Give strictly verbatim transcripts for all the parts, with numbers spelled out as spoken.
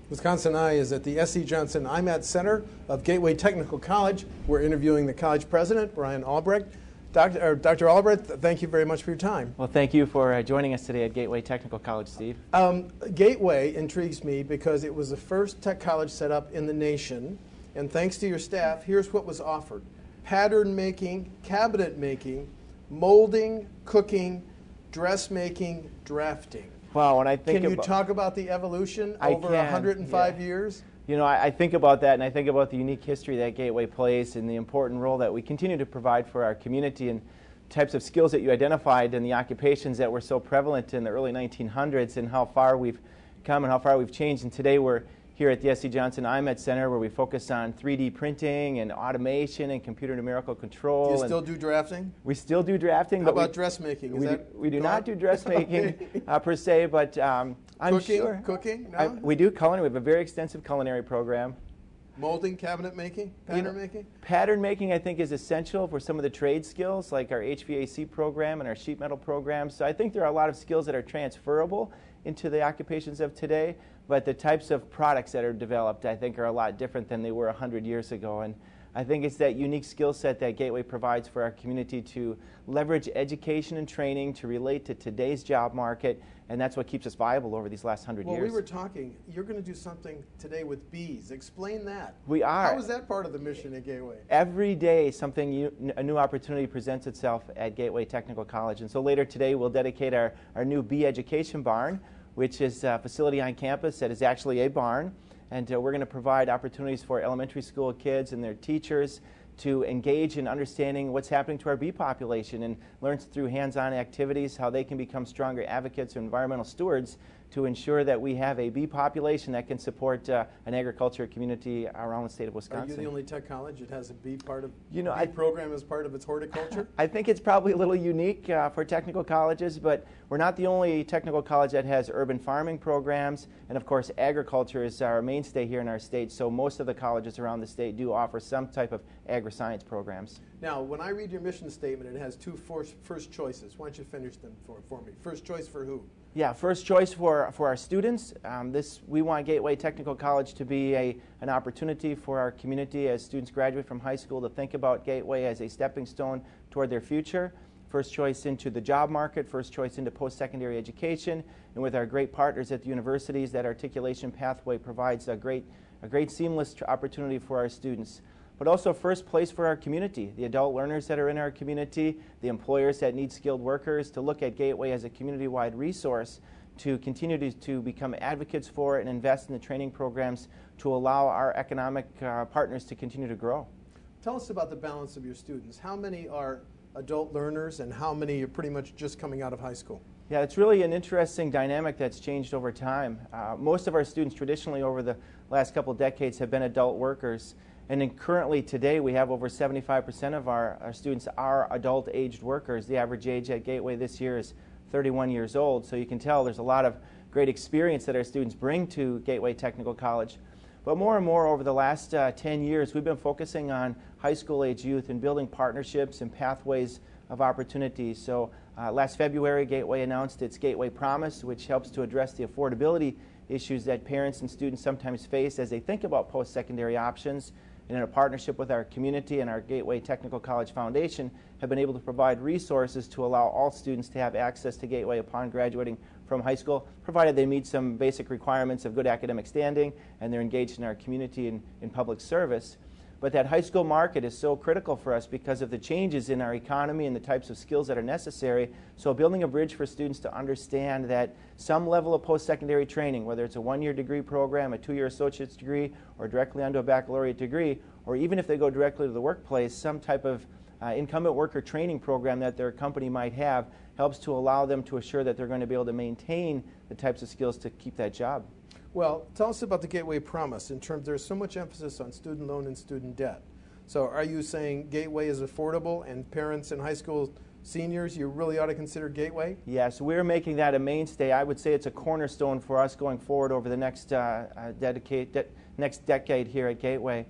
Wisconsin Eye is at the S C Johnson I M A T Center of Gateway Technical College. We're interviewing the college president, Brian Albrecht. Doctor or Doctor Albrecht, thank you very much for your time. Well, thank you for uh, joining us today at Gateway Technical College, Steve. Um, Gateway intrigues me because it was the first tech college set up in the nation, and thanks to your staff, here's what was offered: pattern making, cabinet making, molding, cooking, dressmaking, drafting. Wow, when I think Can you about, talk about the evolution I over can, one hundred five yeah. years? You know, I, I think about that, and I think about the unique history that Gateway plays and the important role that we continue to provide for our community, and types of skills that you identified and the occupations that were so prevalent in the early nineteen hundreds, and how far we've come and how far we've changed. And today we're here at the S C Johnson I M A T Center, where we focus on three D printing and automation and computer numerical control. Do you still do drafting? We still do drafting. How but about we, dressmaking? Is we, that do, we do gone? not do dressmaking uh, per se, but um, I'm cooking, sure. Cooking? No? I, we do culinary. We have a very extensive culinary program. Molding, cabinet making, pattern You know, making? Pattern making, I think, is essential for some of the trade skills, like our H V A C program and our sheet metal program. So I think there are a lot of skills that are transferable into the occupations of today, but the types of products that are developed, I think, are a lot different than they were one hundred years ago. And I think it's that unique skill set that Gateway provides for our community to leverage education and training to relate to today's job market, and that's what keeps us viable over these last hundred well, years. Well, we were talking, you're going to do something today with bees. Explain that. We are. How is that part of the mission at Gateway? Every day, something you, a new opportunity presents itself at Gateway Technical College. And so later today, we'll dedicate our, our new bee education barn, which is a facility on campus that is actually a barn. And uh, we're going to provide opportunities for elementary school kids and their teachers to engage in understanding what's happening to our bee population, and learn through hands-on activities how they can become stronger advocates or environmental stewards to ensure that we have a bee population that can support uh, an agriculture community around the state of Wisconsin. Are you the only tech college that has a bee part of you know, bee I, program as part of its horticulture? I think it's probably a little unique uh, for technical colleges, but we're not the only technical college that has urban farming programs, and of course agriculture is our mainstay here in our state, so most of the colleges around the state do offer some type of agri-science programs. Now, when I read your mission statement, it has two first, first choices. Why don't you finish them for, for me? First choice for who? Yeah, first choice for, for our students. Um, this, we want Gateway Technical College to be a, an opportunity for our community as students graduate from high school to think about Gateway as a stepping stone toward their future. First choice into the job market, first choice into post-secondary education, and with our great partners at the universities, that articulation pathway provides a great, a great seamless opportunity for our students. But also first place for our community, the adult learners that are in our community, the employers that need skilled workers, to look at Gateway as a community-wide resource to continue to, to become advocates for and invest in the training programs to allow our economic uh, partners to continue to grow. Tell us about the balance of your students. How many are adult learners and how many are pretty much just coming out of high school? Yeah, it's really an interesting dynamic that's changed over time. Uh, most of our students traditionally over the last couple of decades have been adult workers. And then currently today we have over seventy-five percent of our, our students are adult aged workers. The average age at Gateway this year is thirty-one years old. So you can tell there's a lot of great experience that our students bring to Gateway Technical College. But more and more over the last uh, ten years, we've been focusing on high school age youth and building partnerships and pathways of opportunities. So uh, last February, Gateway announced its Gateway Promise, which helps to address the affordability issues that parents and students sometimes face as they think about post-secondary options. And in a partnership with our community and our Gateway Technical College Foundation, have been able to provide resources to allow all students to have access to Gateway upon graduating from high school, provided they meet some basic requirements of good academic standing and they're engaged in our community and in public service. But that high school market is so critical for us because of the changes in our economy and the types of skills that are necessary. So building a bridge for students to understand that some level of post-secondary training, whether it's a one-year degree program, a two-year associate's degree, or directly onto a baccalaureate degree, or even if they go directly to the workplace, some type of uh, incumbent worker training program that their company might have helps to allow them to assure that they're going to be able to maintain the types of skills to keep that job. Well, tell us about the Gateway Promise in terms, there's so much emphasis on student loan and student debt. So are you saying Gateway is affordable and parents and high school seniors, you really ought to consider Gateway? Yes, we're making that a mainstay. I would say it's a cornerstone for us going forward over the next, uh, uh, dedicate, de next decade here at Gateway.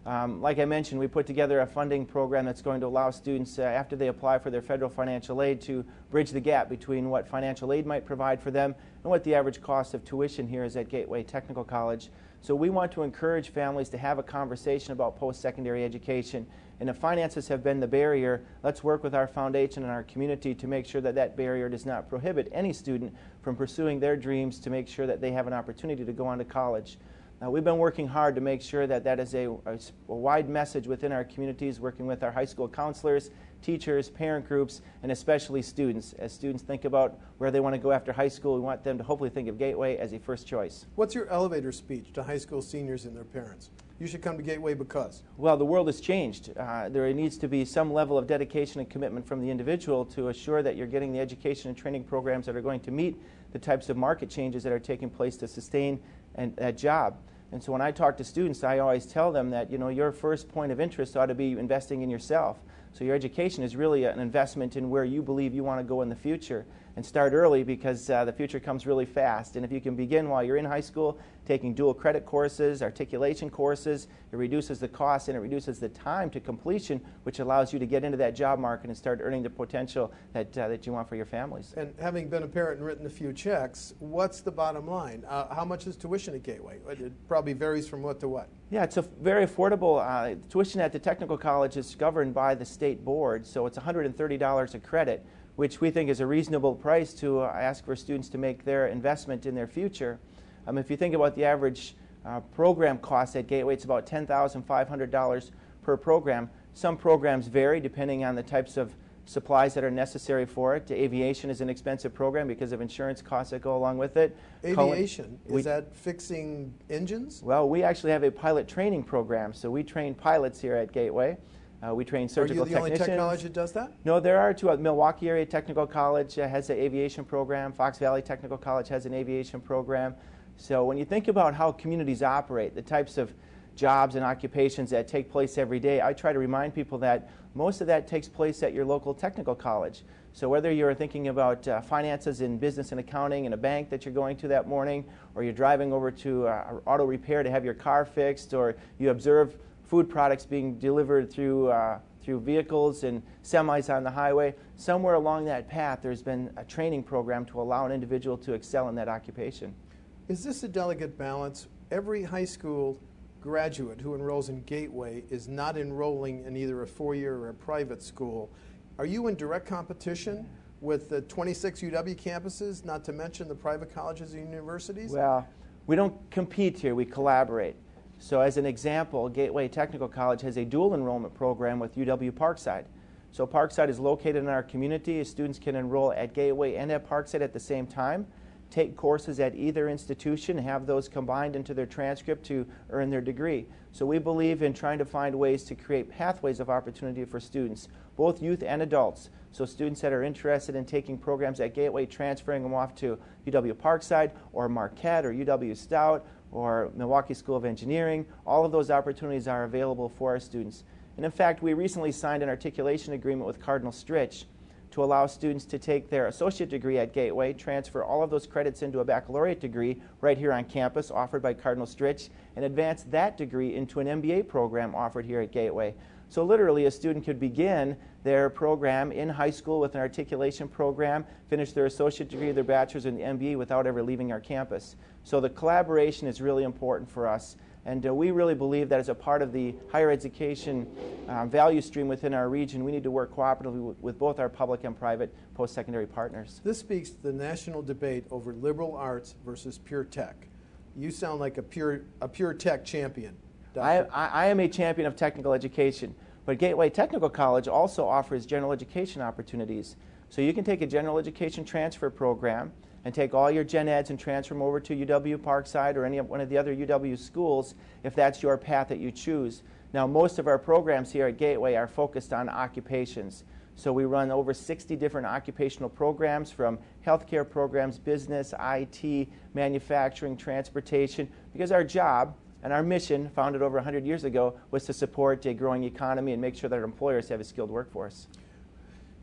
Um, like I mentioned, we put together a funding program that's going to allow students, uh, after they apply for their federal financial aid, to bridge the gap between what financial aid might provide for them and what the average cost of tuition here is at Gateway Technical College. So we want to encourage families to have a conversation about post-secondary education. And if finances have been the barrier, let's work with our foundation and our community to make sure that that barrier does not prohibit any student from pursuing their dreams, to make sure that they have an opportunity to go on to college. Uh, we've been working hard to make sure that that is a, a, a wide message within our communities, working with our high school counselors, teachers, parent groups, and especially students. As students think about where they want to go after high school, we want them to hopefully think of Gateway as a first choice. What's your elevator speech to high school seniors and their parents? You should come to Gateway because? Well, the world has changed. Uh, there needs to be some level of dedication and commitment from the individual to assure that you're getting the education and training programs that are going to meet the types of market changes that are taking place to sustain and, that job. And so when I talk to students, I always tell them that, you know, your first point of interest ought to be investing in yourself. So your education is really an investment in where you believe you want to go in the future. And start early, because uh, the future comes really fast. And if you can begin while you're in high school, taking dual credit courses, articulation courses, it reduces the cost and it reduces the time to completion, which allows you to get into that job market and start earning the potential that, uh, that you want for your families. And having been a parent and written a few checks, what's the bottom line? Uh, how much is tuition at Gateway? It probably varies from what to what. Yeah, it's a very affordable. Uh, tuition at the technical college is governed by the state board, so it's one hundred thirty dollars a credit, which we think is a reasonable price to uh, ask for students to make their investment in their future. Um, if you think about the average uh, program cost at Gateway, it's about ten thousand five hundred dollars per program. Some programs vary depending on the types of supplies that are necessary for it. Aviation is an expensive program because of insurance costs that go along with it. Aviation, we, is that fixing engines? Well, we actually have a pilot training program, so we train pilots here at Gateway. Uh, we train surgical technicians. Are you the only tech college that does that? No, there are two. Uh, Milwaukee Area Technical College uh, has an aviation program. Fox Valley Technical College has an aviation program. So when you think about how communities operate, the types of jobs and occupations that take place every day, I try to remind people that most of that takes place at your local technical college. So whether you're thinking about uh, finances in business and accounting in a bank that you're going to that morning, or you're driving over to uh, auto repair to have your car fixed, or you observe food products being delivered through, uh, through vehicles and semis on the highway, somewhere along that path there's been a training program to allow an individual to excel in that occupation. Is this a delicate balance? Every high school graduate who enrolls in Gateway is not enrolling in either a four-year or a private school. Are you in direct competition with the twenty-six U W campuses, not to mention the private colleges and universities? Well, we don't compete here, we collaborate. So as an example, Gateway Technical College has a dual enrollment program with U W Parkside. So Parkside is located in our community. Students can enroll at Gateway and at Parkside at the same time, take courses at either institution, have those combined into their transcript to earn their degree. So we believe in trying to find ways to create pathways of opportunity for students, both youth and adults. So students that are interested in taking programs at Gateway, transferring them off to U W Parkside or Marquette or U W Stout or Milwaukee School of Engineering, all of those opportunities are available for our students. And in fact, we recently signed an articulation agreement with Cardinal Stritch to allow students to take their associate degree at Gateway, transfer all of those credits into a baccalaureate degree right here on campus offered by Cardinal Stritch, and advance that degree into an M B A program offered here at Gateway. So literally a student could begin their program in high school with an articulation program, finish their associate degree, their bachelor's, and the M B A without ever leaving our campus. So the collaboration is really important for us. And uh, we really believe that as a part of the higher education uh, value stream within our region, we need to work cooperatively with, with both our public and private post-secondary partners. This speaks to the national debate over liberal arts versus pure tech. You sound like a pure, a pure tech champion. I, I, I am a champion of technical education, but Gateway Technical College also offers general education opportunities. So you can take a general education transfer program and take all your gen eds and transfer them over to U W Parkside or any of one of the other U W schools if that's your path that you choose. Now, most of our programs here at Gateway are focused on occupations. So we run over sixty different occupational programs, from healthcare programs, business, I T, manufacturing, transportation, because our job and our mission, founded over one hundred years ago, was to support a growing economy and make sure that our employers have a skilled workforce.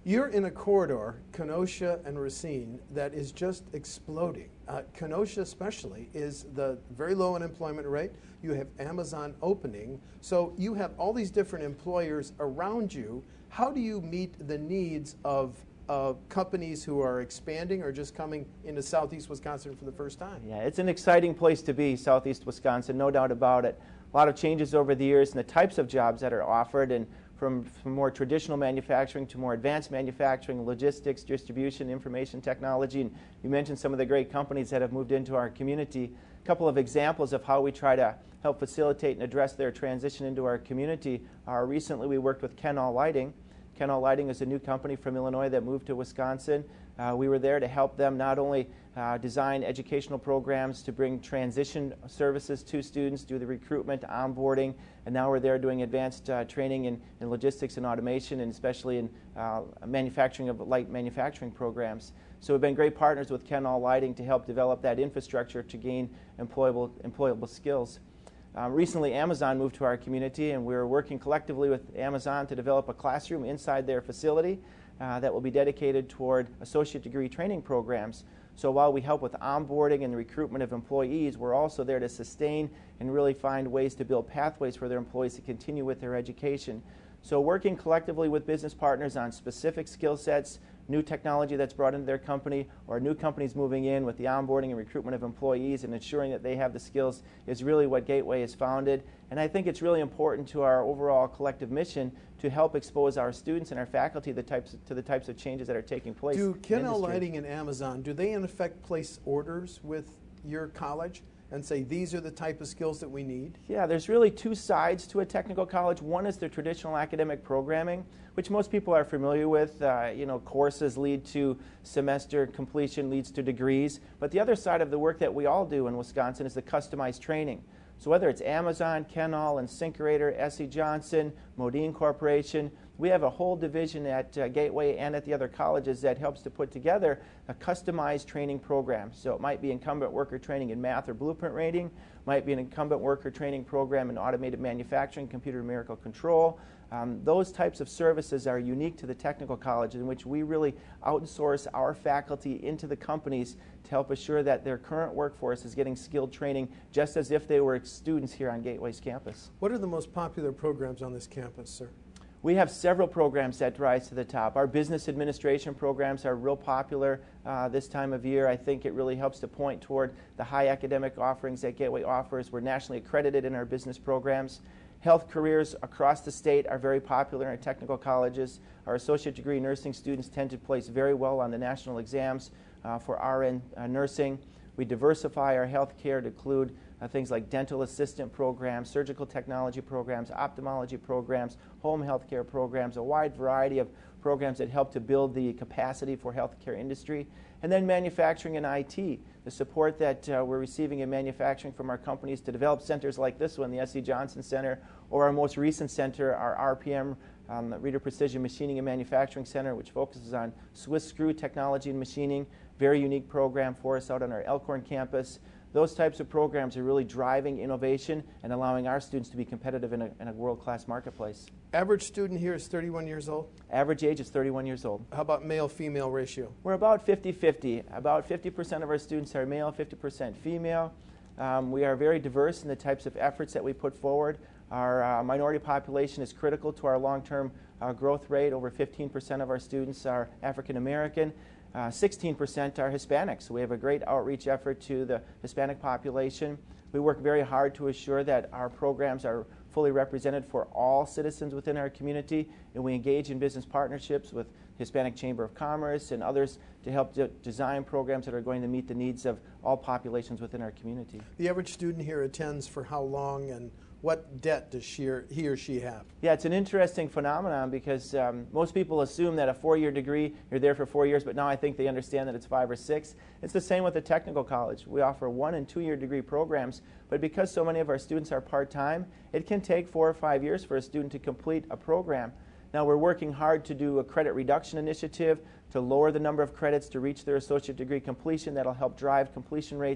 You're in a corridor, Kenosha and Racine, that is just exploding. Uh, Kenosha especially is the very low unemployment rate. You have Amazon opening. So you have all these different employers around you. How do you meet the needs of uh, companies who are expanding or just coming into southeast Wisconsin for the first time? Yeah, it's an exciting place to be, southeast Wisconsin, no doubt about it. A lot of changes over the years and the types of jobs that are offered, and From, from more traditional manufacturing to more advanced manufacturing, logistics, distribution, information technology. And you mentioned some of the great companies that have moved into our community. A couple of examples of how we try to help facilitate and address their transition into our community are recently we worked with Kenall Lighting. Kenall Lighting is a new company from Illinois that moved to Wisconsin. Uh, we were there to help them not only uh, design educational programs to bring transition services to students, do the recruitment, onboarding, and now we're there doing advanced uh, training in, in logistics and automation, and especially in uh, manufacturing of light manufacturing programs. So we've been great partners with Kenall Lighting to help develop that infrastructure to gain employable, employable skills. Uh, recently, Amazon moved to our community, and we're working collectively with Amazon to develop a classroom inside their facility uh, that will be dedicated toward associate degree training programs. So while we help with onboarding and the recruitment of employees, we're also there to sustain and really find ways to build pathways for their employees to continue with their education. So working collectively with business partners on specific skill sets, new technology that's brought into their company, or new companies moving in with the onboarding and recruitment of employees and ensuring that they have the skills is really what Gateway is founded. And I think it's really important to our overall collective mission to help expose our students and our faculty the types to the types of changes that are taking place. Do Kenall Lighting and Amazon, do they in effect place orders with your college and say these are the type of skills that we need? Yeah, there's really two sides to a technical college. One is the traditional academic programming, which most people are familiar with. Uh, you know, courses lead to semester completion, leads to degrees. But the other side of the work that we all do in Wisconsin is the customized training. So whether it's Amazon, Kenall, InSinkErator, S C Johnson, Modine Corporation, we have a whole division at uh, Gateway and at the other colleges that helps to put together a customized training program. So it might be incumbent worker training in math or blueprint rating, might be an incumbent worker training program in automated manufacturing, computer numerical control. Um, those types of services are unique to the technical college, in which we really outsource our faculty into the companies to help assure that their current workforce is getting skilled training just as if they were students here on Gateway's campus. What are the most popular programs on this campus, sir? We have several programs that rise to the top. Our business administration programs are real popular uh, this time of year. I think it really helps to point toward the high academic offerings that Gateway offers. We're nationally accredited in our business programs. Health careers across the state are very popular in our technical colleges. Our associate degree nursing students tend to place very well on the national exams uh, for R N uh, nursing. We diversify our health care to include uh, things like dental assistant programs, surgical technology programs, ophthalmology programs, home health care programs, a wide variety of programs that help to build the capacity for healthcare industry. And then manufacturing and I T, the support that uh, we're receiving in manufacturing from our companies to develop centers like this one, the S C Johnson Center, or our most recent center, our R P M, um, Reader Precision Machining and Manufacturing Center, which focuses on Swiss screw technology and machining. Very unique program for us out on our Elkhorn campus. Those types of programs are really driving innovation and allowing our students to be competitive in a, in a world-class marketplace. Average student here is thirty-one years old? Average age is thirty-one years old. How about male-female ratio? We're about fifty fifty. About fifty percent of our students are male, fifty percent female. Um, we are very diverse in the types of efforts that we put forward. Our uh, minority population is critical to our long-term uh, growth rate. Over fifteen percent of our students are African American. Uh, sixteen percent are Hispanics. So we have a great outreach effort to the Hispanic population. We work very hard to assure that our programs are fully represented for all citizens within our community, and we engage in business partnerships with Hispanic Chamber of Commerce and others to help de design programs that are going to meet the needs of all populations within our community. The average student here attends for how long, and what debt does she or, he or she have? Yeah, it's an interesting phenomenon because um, most people assume that a four-year degree, you're there for four years, but now I think they understand that it's five or six. It's the same with the technical college. We offer one and two-year degree programs, but because so many of our students are part-time, it can take four or five years for a student to complete a program. Now we're working hard to do a credit reduction initiative to lower the number of credits to reach their associate degree completion. That'll help drive completion rates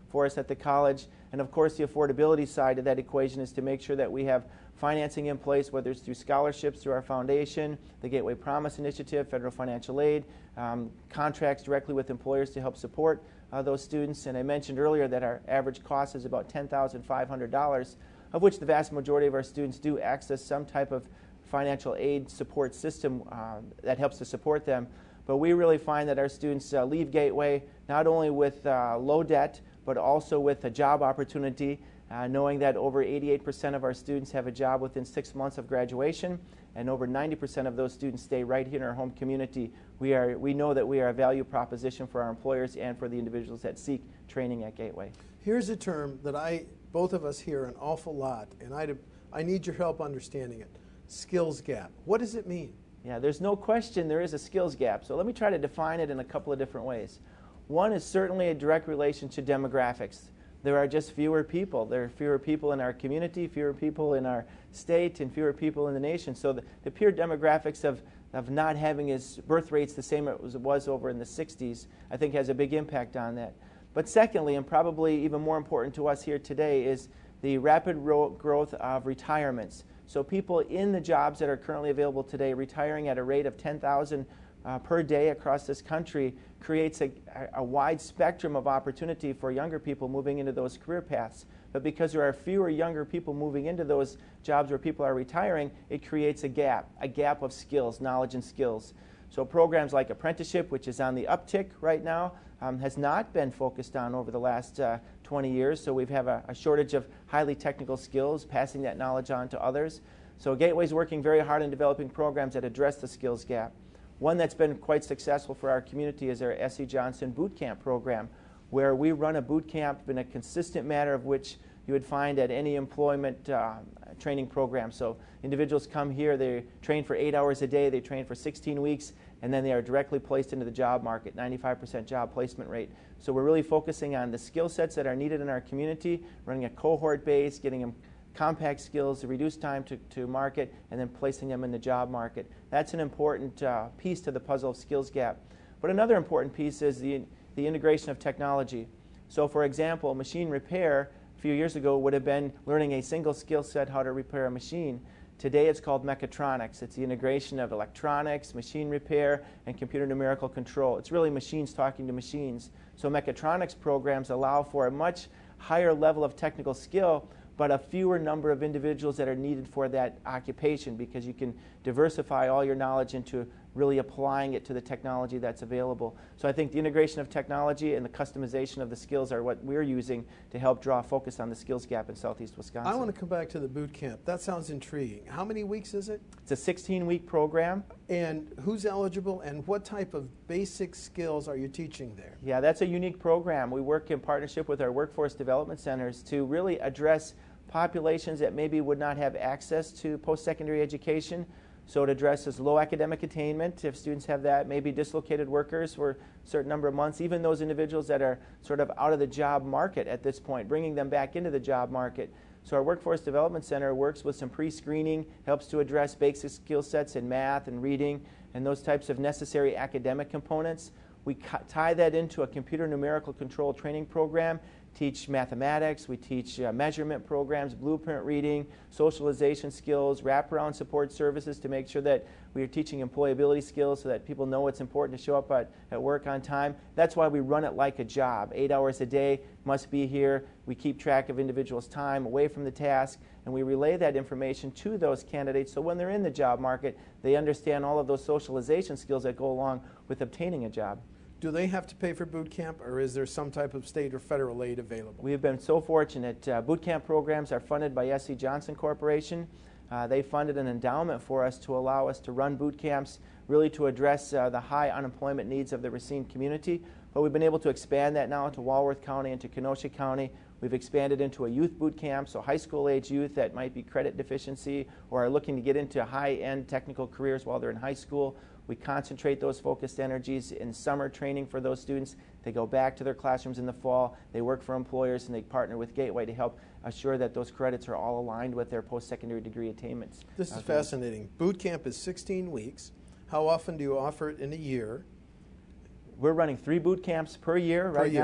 for us at the college. And of course, the affordability side of that equation is to make sure that we have financing in place, whether it's through scholarships through our foundation, the Gateway Promise Initiative, federal financial aid, um, contracts directly with employers to help support uh, those students. And I mentioned earlier that our average cost is about ten thousand five hundred dollars, of which the vast majority of our students do access some type of financial aid support system uh, that helps to support them. But we really find that our students uh, leave Gateway not only with uh, low debt, but also with a job opportunity, uh, knowing that over eighty-eight percent of our students have a job within six months of graduation, and over ninety percent of those students stay right here in our home community. We, are, we know that we are a value proposition for our employers and for the individuals that seek training at Gateway. Here's a term that I, both of us hear an awful lot, and I, I need your help understanding it. Skills gap. What does it mean? Yeah, there's no question there is a skills gap. So let me try to define it in a couple of different ways. One is certainly a direct relation to demographics. There are just fewer people. There are fewer people in our community, fewer people in our state, and fewer people in the nation. So the, the pure demographics of, of not having as birth rates the same as it was over in the sixties, I think has a big impact on that. But secondly, and probably even more important to us here today, is the rapid ro- growth of retirements. So people in the jobs that are currently available today retiring at a rate of ten thousand uh, per day across this country creates a, a wide spectrum of opportunity for younger people moving into those career paths. But because there are fewer younger people moving into those jobs where people are retiring, it creates a gap, a gap of skills, knowledge and skills. So programs like apprenticeship, which is on the uptick right now, um, has not been focused on over the last uh, twenty years. So we have a, a shortage of highly technical skills, passing that knowledge on to others. So Gateway's working very hard in developing programs that address the skills gap. One that's been quite successful for our community is our S C Johnson Boot Camp program, where we run a boot camp in a consistent manner of which you would find at any employment uh, training program. So individuals come here, they train for eight hours a day, they train for sixteen weeks, and then they are directly placed into the job market, ninety-five percent job placement rate. So we're really focusing on the skill sets that are needed in our community, running a cohort base, getting them compact skills to reduce time to, to market, and then placing them in the job market. That's an important uh, piece to the puzzle of skills gap. But another important piece is the, the integration of technology. So for example, machine repair a few years ago would have been learning a single skill set how to repair a machine. Today it's called mechatronics. It's the integration of electronics, machine repair, and computer numerical control. It's really machines talking to machines. So mechatronics programs allow for a much higher level of technical skill, but a fewer number of individuals that are needed for that occupation, because you can diversify all your knowledge into really applying it to the technology that's available. So I think the integration of technology and the customization of the skills are what we're using to help draw focus on the skills gap in Southeast Wisconsin. I want to come back to the boot camp. That sounds intriguing. How many weeks is it? It's a sixteen-week program. And who's eligible, and what type of basic skills are you teaching there? Yeah, that's a unique program. We work in partnership with our workforce development centers to really address populations that maybe would not have access to post-secondary education. So it addresses low academic attainment, if students have that, maybe dislocated workers for a certain number of months, even those individuals that are sort of out of the job market at this point, bringing them back into the job market. So our Workforce Development Center works with some pre-screening, helps to address basic skill sets in math and reading and those types of necessary academic components. We tie that into a computer numerical control training program, teach mathematics, we teach uh, measurement programs, blueprint reading, socialization skills, wraparound support services to make sure that we are teaching employability skills so that people know it's important to show up at, at work on time. That's why we run it like a job. Eight hours a day, must be here. We keep track of individuals' time away from the task, and we relay that information to those candidates so when they're in the job market, they understand all of those socialization skills that go along with obtaining a job. Do they have to pay for boot camp, or is there some type of state or federal aid available? We have been so fortunate. Uh, boot camp programs are funded by S C Johnson Corporation. Uh, they funded an endowment for us to allow us to run boot camps, really to address uh, the high unemployment needs of the Racine community. But we've been able to expand that now to Walworth County and to Kenosha County. We've expanded into a youth boot camp, so high school age youth that might be credit deficiency or are looking to get into high-end technical careers while they're in high school. We concentrate those focused energies in summer training for those students. They go back to their classrooms in the fall. They work for employers, and they partner with Gateway to help assure that those credits are all aligned with their post-secondary degree attainments. This is uh, fascinating. Boot camp is sixteen weeks. How often do you offer it in a year? We're running three boot camps per year Per right year. now.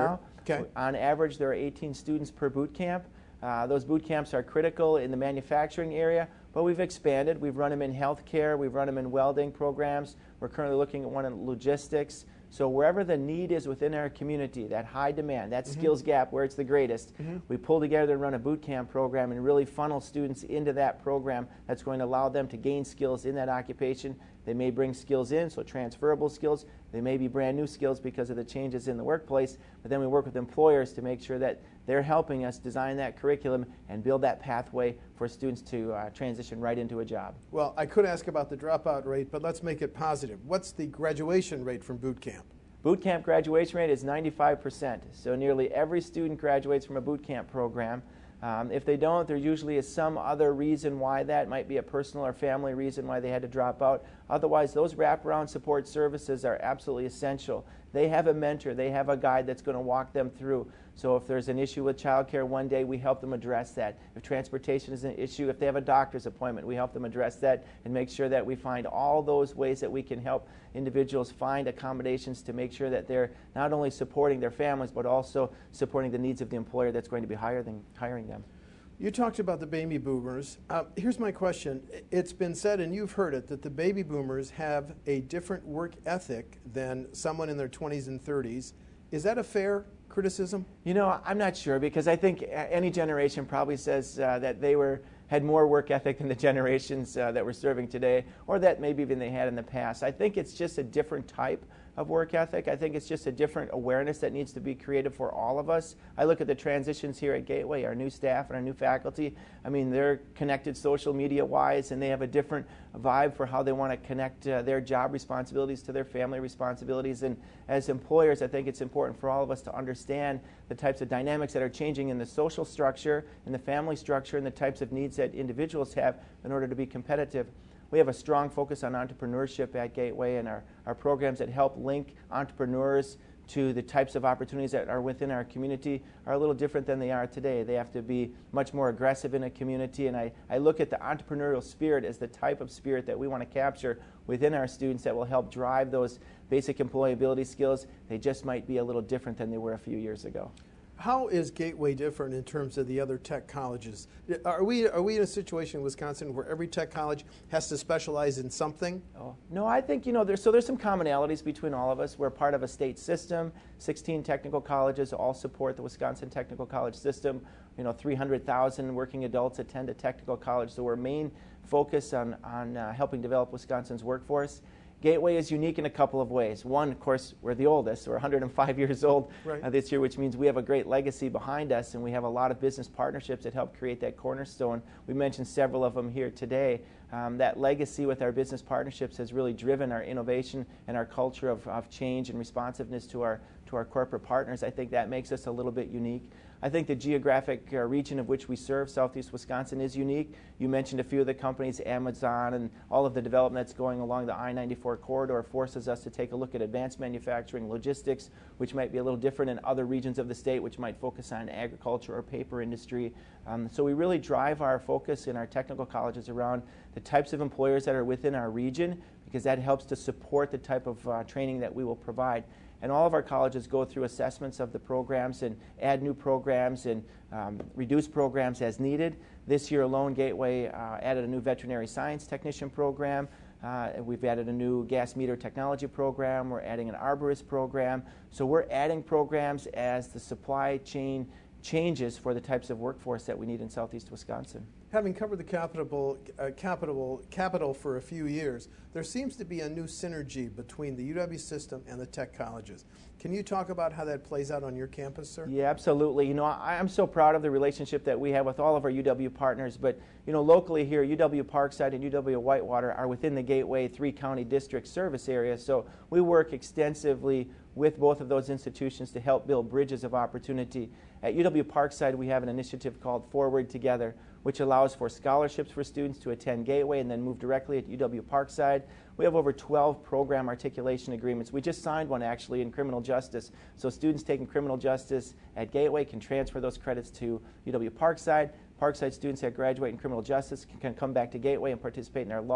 Okay. On average, there are eighteen students per boot camp. Uh, those boot camps are critical in the manufacturing area, but we've expanded. We've run them in healthcare. We've run them in welding programs. We're currently looking at one in logistics. So wherever the need is within our community, that high demand, that mm-hmm. skills gap where it's the greatest, mm-hmm. we pull together and run a boot camp program and really funnel students into that program that's going to allow them to gain skills in that occupation. They may bring skills in, so transferable skills. They may be brand new skills because of the changes in the workplace, but then we work with employers to make sure that they're helping us design that curriculum and build that pathway for students to uh, transition right into a job. Well, I could ask about the dropout rate, but let's make it positive. What's the graduation rate from boot camp? Boot camp graduation rate is ninety-five percent, so nearly every student graduates from a boot camp program. Um, if they don't, there usually is some other reason why that. It might be a personal or family reason why they had to drop out. Otherwise, those wraparound support services are absolutely essential. They have a mentor. They have a guide that's going to walk them through. So if there's an issue with childcare one day, we help them address that. If transportation is an issue, if they have a doctor's appointment, we help them address that and make sure that we find all those ways that we can help individuals find accommodations to make sure that they're not only supporting their families, but also supporting the needs of the employer that's going to be hiring, hiring them. You talked about the baby boomers. Uh, here's my question. It's been said, and you've heard it, that the baby boomers have a different work ethic than someone in their twenties and thirties. Is that a fair criticism? You know, I'm not sure, because I think any generation probably says uh, that they were had more work ethic than the generations uh, that we're serving today, or that maybe even they had in the past. I think it's just a different type of work ethic. I think it's just a different awareness that needs to be created for all of us. I look at the transitions here at Gateway, our new staff and our new faculty. I mean, they're connected social media-wise, and they have a different vibe for how they want to connect uh, their job responsibilities to their family responsibilities. And as employers, I think it's important for all of us to understand the types of dynamics that are changing in the social structure, in the family structure, and the types of needs that individuals have in order to be competitive. We have a strong focus on entrepreneurship at Gateway, and our, our programs that help link entrepreneurs to the types of opportunities that are within our community are a little different than they are today. They have to be much more aggressive in a community, and I, I look at the entrepreneurial spirit as the type of spirit that we want to capture within our students that will help drive those basic employability skills. They just might be a little different than they were a few years ago. How is Gateway different in terms of the other tech colleges? Are we, are we in a situation in Wisconsin where every tech college has to specialize in something? Oh, no, I think, you know, there's, so there's some commonalities between all of us. We're part of a state system. sixteen technical colleges all support the Wisconsin Technical College system. You know, three hundred thousand working adults attend a technical college, so we're main focus on, on uh, helping develop Wisconsin's workforce. Gateway is unique in a couple of ways. One, of course, we're the oldest. We're one hundred five years old right. uh, this year, which means we have a great legacy behind us, and we have a lot of business partnerships that help create that cornerstone. We mentioned several of them here today. Um, that legacy with our business partnerships has really driven our innovation and our culture of, of change and responsiveness to our, to our corporate partners. I think that makes us a little bit unique. I think the geographic uh, region of which we serve, Southeast Wisconsin, is unique. You mentioned a few of the companies, Amazon, and all of the development that's going along the I ninety-four corridor forces us to take a look at advanced manufacturing, logistics, which might be a little different in other regions of the state, which might focus on agriculture or paper industry. Um, so we really drive our focus in our technical colleges around the types of employers that are within our region, because that helps to support the type of uh, training that we will provide. And all of our colleges go through assessments of the programs and add new programs and um, reduce programs as needed. This year alone, Gateway uh, added a new veterinary science technician program. Uh, we've added a new gas meter technology program. We're adding an arborist program. So we're adding programs as the supply chain changes for the types of workforce that we need in Southeast Wisconsin. Having covered the capital, uh, capital, capital for a few years, there seems to be a new synergy between the U W system and the tech colleges. Can you talk about how that plays out on your campus, sir? Yeah, absolutely. You know, I, I'm so proud of the relationship that we have with all of our U W partners, but, you know, locally here, U W Parkside and U W Whitewater are within the Gateway three-county district service area, so we work extensively with both of those institutions to help build bridges of opportunity. At U W Parkside, we have an initiative called Forward Together, which allows for scholarships for students to attend Gateway and then move directly at U W Parkside. We have over twelve program articulation agreements. We just signed one actually in criminal justice. So students taking criminal justice at Gateway can transfer those credits to U W Parkside. Parkside students that graduate in criminal justice can, can come back to Gateway and participate in our law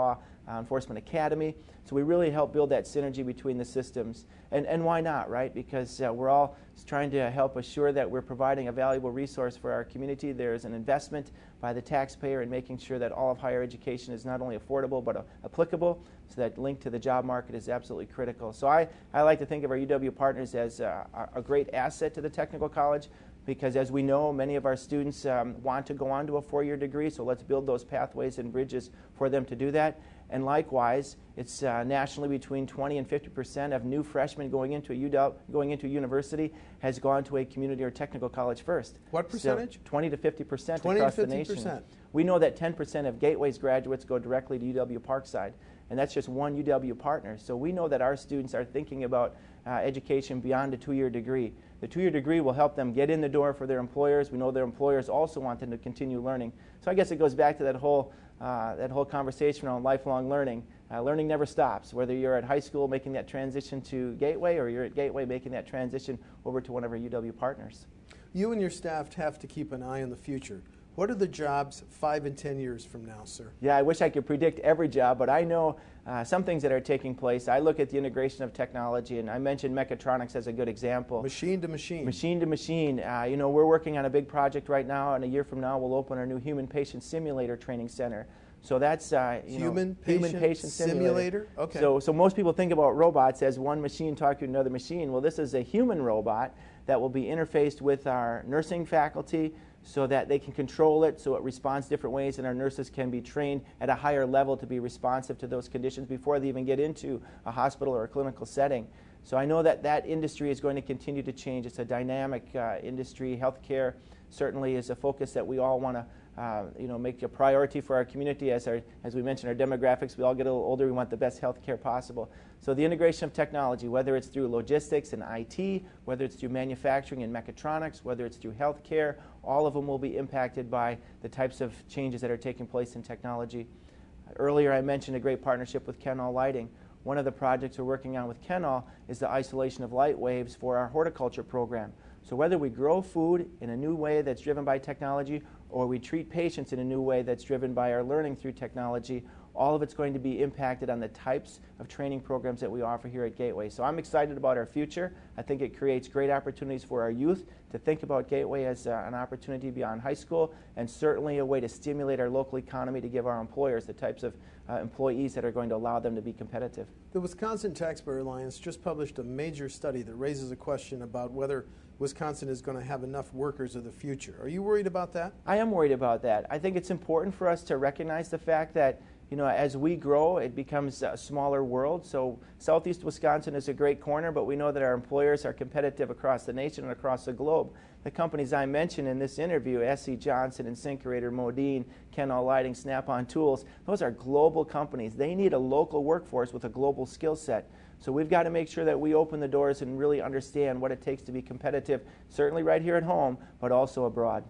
uh, Enforcement Academy. So we really help build that synergy between the systems. And, and why not, right? Because uh, we're all trying to help assure that we're providing a valuable resource for our community. There's an investment by the taxpayer in making sure that all of higher education is not only affordable but uh, applicable. So that link to the job market is absolutely critical. So I, I like to think of our U W partners as uh, a great asset to the technical college, because as we know, many of our students um, want to go on to a four-year degree, so let's build those pathways and bridges for them to do that. And likewise, it's uh, nationally between twenty and fifty percent of new freshmen going into a U W, going into a university has gone to a community or technical college first. What percentage? So twenty to fifty percent twenty across to fifty the percent. nation. We know that ten percent of Gateway's graduates go directly to U W Parkside, and that's just one U W partner. So we know that our students are thinking about uh, education beyond a two-year degree. The two-year degree will help them get in the door for their employers. We know their employers also want them to continue learning. So I guess it goes back to that whole, uh, that whole conversation on lifelong learning. Uh, learning never stops, whether you're at high school making that transition to Gateway or you're at Gateway making that transition over to one of our U W partners. You and your staff have to keep an eye on the future. What are the jobs five and ten years from now, sir? Yeah, I wish I could predict every job, but I know uh, some things that are taking place. I look at the integration of technology, and I mentioned mechatronics as a good example. Machine to machine. Machine to machine. Uh, you know, we're working on a big project right now, and a year from now we'll open our new human patient simulator training center. So that's uh, you human, know, patient human patient simulator. simulator. Okay. So, so most people think about robots as one machine talking to another machine. Well, this is a human robot that will be interfaced with our nursing faculty, so that they can control it, so it responds different ways, and our nurses can be trained at a higher level to be responsive to those conditions before they even get into a hospital or a clinical setting. So I know that that industry is going to continue to change. It's a dynamic uh, industry. Healthcare certainly is a focus that we all want to uh, you know, make a priority for our community. As, our, as we mentioned, our demographics, we all get a little older, we want the best health care possible. So the integration of technology, whether it's through logistics and I T, whether it's through manufacturing and mechatronics, whether it's through healthcare, all of them will be impacted by the types of changes that are taking place in technology. Earlier I mentioned a great partnership with Kenall Lighting. One of the projects we're working on with Kenall is the isolation of light waves for our horticulture program. So whether we grow food in a new way that's driven by technology, or we treat patients in a new way that's driven by our learning through technology, all of it's going to be impacted on the types of training programs that we offer here at Gateway. So I'm excited about our future. I think it creates great opportunities for our youth to think about Gateway as uh, an opportunity beyond high school, and certainly a way to stimulate our local economy to give our employers the types of uh, employees that are going to allow them to be competitive. The Wisconsin Taxpayer Alliance just published a major study that raises a question about whether Wisconsin is going to have enough workers of the future. Are you worried about that? I am worried about that. I think it's important for us to recognize the fact that, you know, as we grow, it becomes a smaller world. So Southeast Wisconsin is a great corner, but we know that our employers are competitive across the nation and across the globe. The companies I mentioned in this interview, S C Johnson, InSinkErator, Modine, Kenall Lighting, Snap-on Tools, those are global companies. They need a local workforce with a global skill set. So we've got to make sure that we open the doors and really understand what it takes to be competitive, certainly right here at home, but also abroad.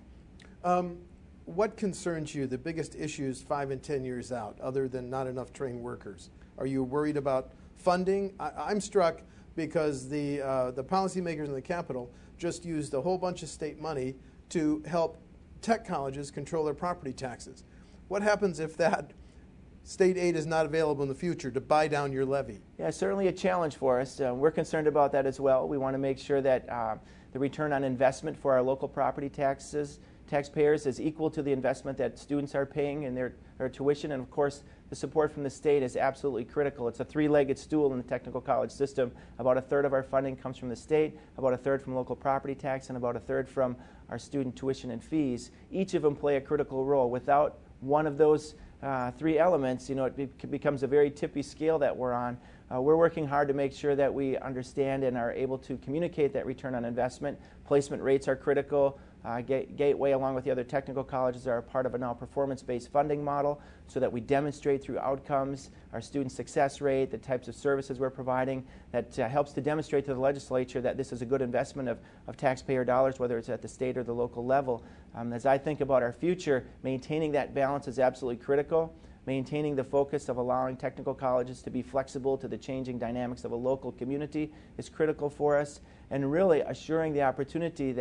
Um, what concerns you, the biggest issues five and ten years out, other than not enough trained workers? Are you worried about funding? I, I'm struck because the, uh, the policymakers in the Capitol just used a whole bunch of state money to help tech colleges control their property taxes. What happens if that state aid is not available in the future to buy down your levy? Yeah, certainly a challenge for us. Uh, we're concerned about that as well. We want to make sure that uh, the return on investment for our local property taxes taxpayers is equal to the investment that students are paying in their, their tuition. And of course, the support from the state is absolutely critical. It's a three-legged stool in the technical college system. About a third of our funding comes from the state, about a third from local property tax, and about a third from our student tuition and fees. Each of them play a critical role. Without one of those uh, three elements, you know, it be becomes a very tippy scale that we're on. Uh, we're working hard to make sure that we understand and are able to communicate that return on investment. Placement rates are critical. Uh, Gateway, along with the other technical colleges, are a part of a now performance-based funding model so that we demonstrate through outcomes our student success rate, the types of services we're providing. That uh, helps to demonstrate to the legislature that this is a good investment of, of taxpayer dollars, whether it's at the state or the local level. Um, as I think about our future, maintaining that balance is absolutely critical. Maintaining the focus of allowing technical colleges to be flexible to the changing dynamics of a local community is critical for us, and really assuring the opportunity that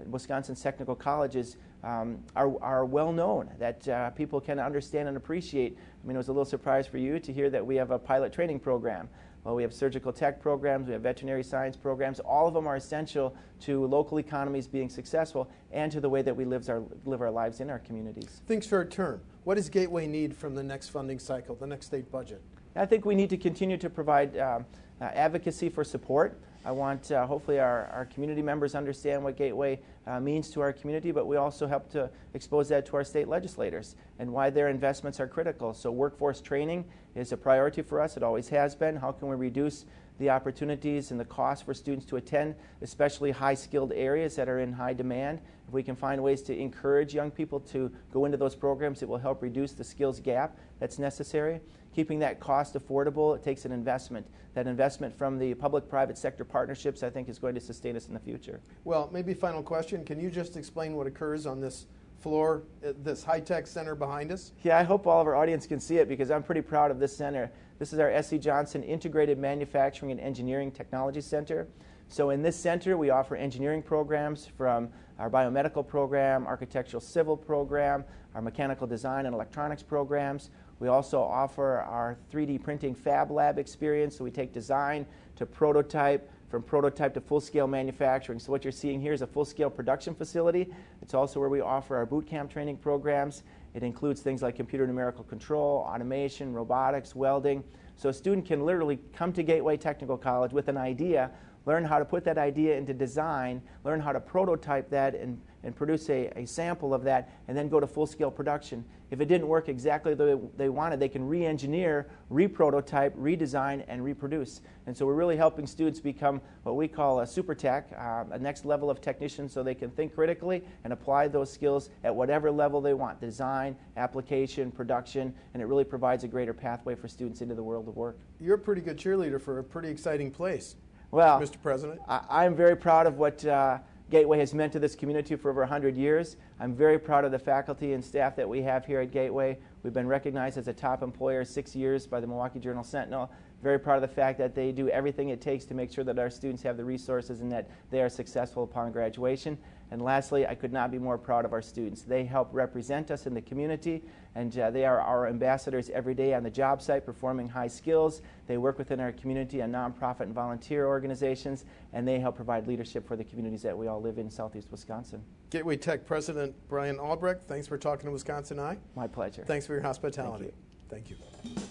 Wisconsin's technical colleges um, are, are well known, that uh, people can understand and appreciate. I mean, it was a little surprise for you to hear that we have a pilot training program. Well, we have surgical tech programs, we have veterinary science programs. All of them are essential to local economies being successful and to the way that we live our, live our lives in our communities. Things short term. What does Gateway need from the next funding cycle, the next state budget? I think we need to continue to provide uh, uh, advocacy for support. I want uh, hopefully our, our community members understand what Gateway uh, means to our community, but we also help to expose that to our state legislators and why their investments are critical. So workforce training is a priority for us. It always has been. How can we reduce the opportunities and the cost for students to attend, especially high-skilled areas that are in high demand? If we can find ways to encourage young people to go into those programs, it will help reduce the skills gap that's necessary. Keeping that cost affordable, it takes an investment. That investment from the public-private sector partnerships, I think, is going to sustain us in the future. Well, maybe final question. Can you just explain what occurs on this floor, uh, this high-tech center behind us? Yeah, I hope all of our audience can see it because I'm pretty proud of this center. This is our S C Johnson Integrated Manufacturing and Engineering Technology Center. So in this center, we offer engineering programs from our biomedical program, architectural civil program, our mechanical design and electronics programs. We also offer our three D printing fab lab experience, so we take design to prototype, from prototype to full-scale manufacturing. So what you're seeing here is a full-scale production facility. It's also where we offer our boot camp training programs. It includes things like computer numerical control, automation, robotics, welding. So a student can literally come to Gateway Technical College with an idea, learn how to put that idea into design, learn how to prototype that and, and produce a, a sample of that, and then go to full-scale production. If it didn't work exactly the way they wanted, they can re-engineer, re-prototype, redesign, and reproduce. And so we're really helping students become what we call a super tech, uh, a next level of technician, so they can think critically and apply those skills at whatever level they want, design, application, production, and it really provides a greater pathway for students into the world of work. You're a pretty good cheerleader for a pretty exciting place, well, Mister President. I, I'm very proud of what uh, Gateway has meant to this community for over one hundred years. I'm very proud of the faculty and staff that we have here at Gateway. We've been recognized as a top employer six years by the Milwaukee Journal Sentinel. Very proud of the fact that they do everything it takes to make sure that our students have the resources and that they are successful upon graduation. And lastly, I could not be more proud of our students. They help represent us in the community, and uh, they are our ambassadors every day on the job site performing high skills. They work within our community on nonprofit and volunteer organizations, and they help provide leadership for the communities that we all live in southeast Wisconsin. Gateway Tech President Brian Albrecht, thanks for talking to Wisconsin Eye. My pleasure. Thanks for your hospitality. Thank you. Thank you.